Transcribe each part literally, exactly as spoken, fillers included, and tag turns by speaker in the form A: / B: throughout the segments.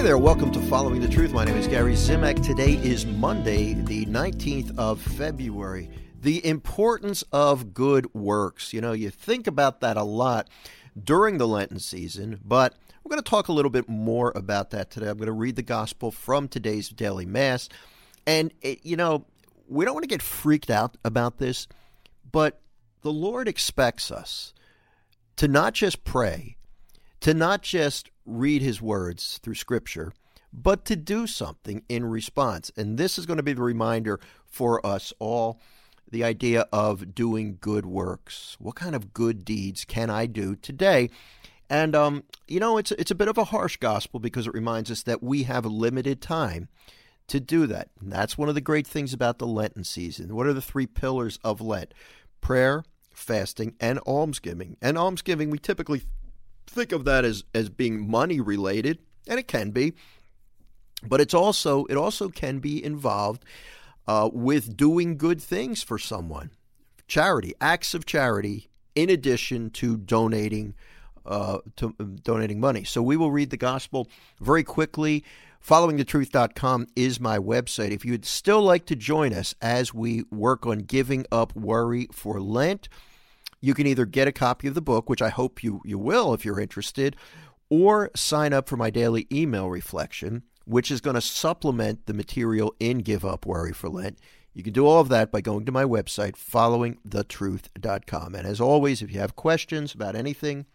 A: there, welcome to Following the Truth. My name is Gary Zimak. Today is Monday, the nineteenth of February. The importance of good works. You know, you think about that a lot during the Lenten season, but we're going to talk a little bit more about that today. I'm going to read the gospel from today's daily mass. And, it, you know, we don't want to get freaked out about this, but the Lord expects us to not just pray, to not just read his words through Scripture, but to do something in response. And this is going to be the reminder for us all, the idea of doing good works. What kind of good deeds can I do today? And, um, you know, it's, it's a bit of a harsh gospel because it reminds us that we have limited time to do that. And that's one of the great things about the Lenten season. What are the three pillars of Lent? Prayer, fasting, and almsgiving. And almsgiving, we typically think of that as, as being money related, and it can be, but it's also it also can be involved uh, with doing good things for someone, charity, acts of charity, in addition to donating uh, to uh, donating money. So we will read the gospel very quickly. following the truth dot com is my website. If you'd still like to join us as we work on giving up worry for Lent, you can either get a copy of the book, which I hope you, you will if you're interested, or sign up for my daily email reflection, which is going to supplement the material in Give Up Worry for Lent. You can do all of that by going to my website, following the truth dot com. And as always, if you have questions about anything,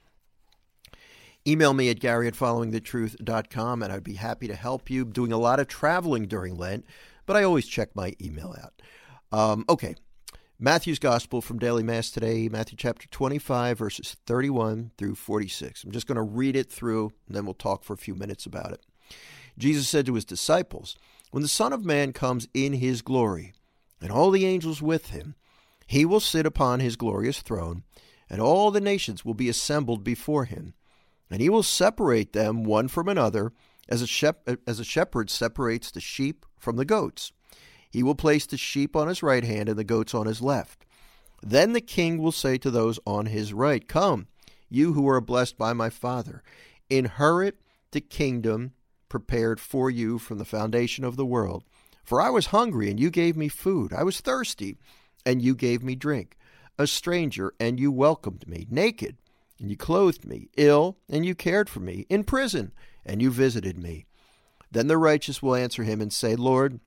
A: email me at Gary at following the truth dot com, and I'd be happy to help you. I'm doing a lot of traveling during Lent, but I always check my email out. Um, okay. Matthew's Gospel from Daily Mass today, Matthew chapter twenty-five, verses thirty-one through forty-six. I'm just going to read it through, and then we'll talk for a few minutes about it. Jesus said to his disciples, "When the Son of Man comes in his glory, and all the angels with him, he will sit upon his glorious throne, and all the nations will be assembled before him. And he will separate them one from another, as a, shep- as a shepherd separates the sheep from the goats. He will place the sheep on his right hand and the goats on his left. Then the king will say to those on his right, 'Come, you who are blessed by my Father, inherit the kingdom prepared for you from the foundation of the world. For I was hungry, and you gave me food. I was thirsty, and you gave me drink. A stranger, and you welcomed me. Naked, and you clothed me. Ill, and you cared for me. In prison, and you visited me.' Then the righteous will answer him and say, 'Lord,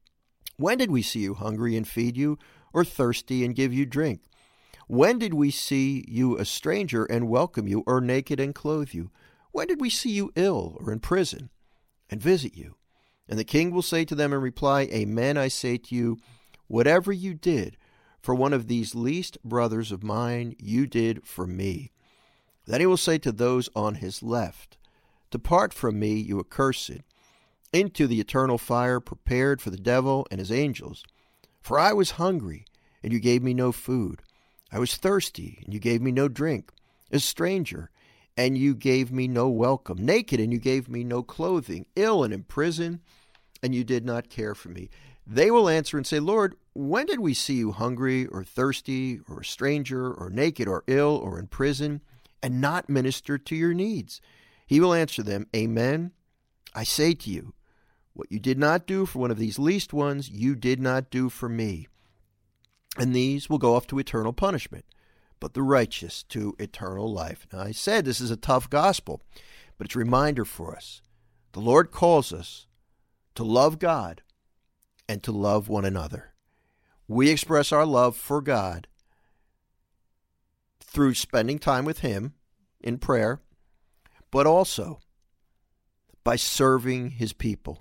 A: when did we see you hungry and feed you, or thirsty and give you drink? When did we see you a stranger and welcome you, or naked and clothe you? When did we see you ill or in prison and visit you?' And the king will say to them in reply, 'Amen, I say to you, whatever you did for one of these least brothers of mine, you did for me.' Then he will say to those on his left, 'Depart from me, you accursed, into the eternal fire prepared for the devil and his angels. For I was hungry, and you gave me no food. I was thirsty, and you gave me no drink. A stranger, and you gave me no welcome. Naked, and you gave me no clothing. Ill and in prison, and you did not care for me.' They will answer and say, 'Lord, when did we see you hungry or thirsty or a stranger or naked or ill or in prison and not minister to your needs?' He will answer them, 'Amen, I say to you, what you did not do for one of these least ones, you did not do for me.' And these will go off to eternal punishment, but the righteous to eternal life." Now, I said this is a tough gospel, but it's a reminder for us. The Lord calls us to love God and to love one another. We express our love for God through spending time with him in prayer, but also by serving his people.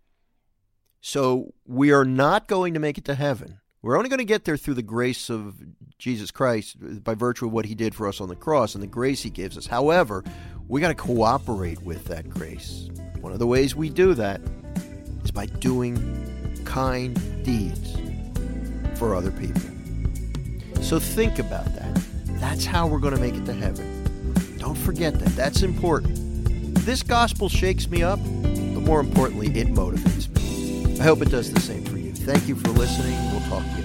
A: So we are not going to make it to heaven. We're only going to get there through the grace of Jesus Christ by virtue of what he did for us on the cross and the grace he gives us. However, we got to cooperate with that grace. One of the ways we do that is by doing kind deeds for other people. So think about that. That's how we're going to make it to heaven. Don't forget that. That's important. This gospel shakes me up, but more importantly, it motivates me. I hope it does the same for you. Thank you for listening. We'll talk to you.